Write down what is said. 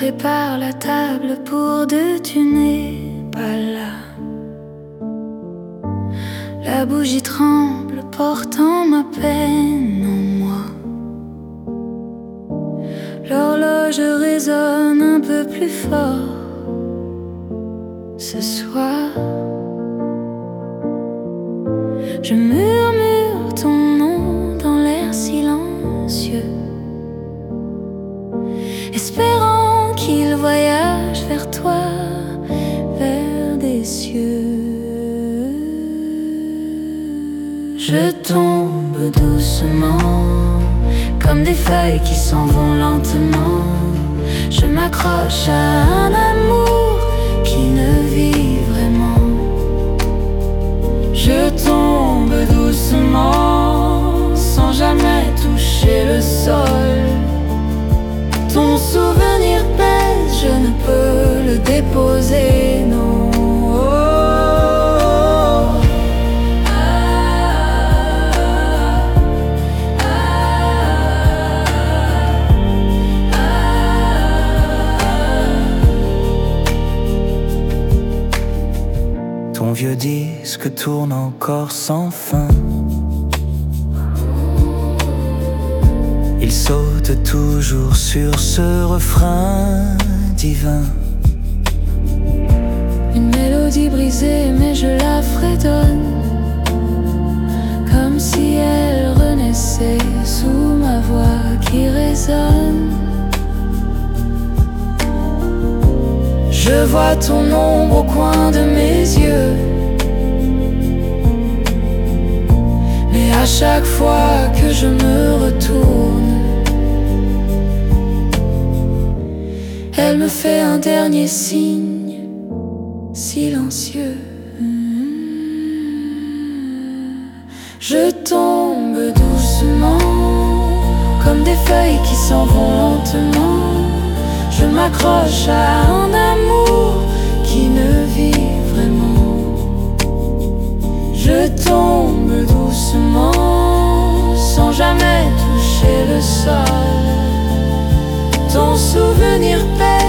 prépare la table pour deux, tu n'es pas là. La bougie tremble, portant ma peine en moi. L'horloge résonne un peu plus fort ce soir. Je murmure ton nom dans l'air silencieux, espérant qu'il voyage vers toi, vers des cieux. Je tombe doucement, comme des feuilles qui s'en vont lentement. Je m'accroche à un amour qui ne vit vraiment. Je tombe doucement, sans jamais toucher le sol. Ton souvenir pèse, je ne peux le déposer, non. Ton vieux disque tourne encore sans fin. Il saute toujours sur ce refrain divin. Une mélodie brisée, mais je la fredonne, comme si elle renaissait sous ma voix qui résonne. Je vois ton ombre au coin de mes yeux, mais à chaque fois que je me retourne, elle me fait un dernier signe silencieux. Je tombe doucement, comme des feuilles qui s'en vont lentement. Je m'accroche à un amour qui ne vit vraiment. Je tombe doucement, sans jamais toucher le sol. Ton souvenir pèse,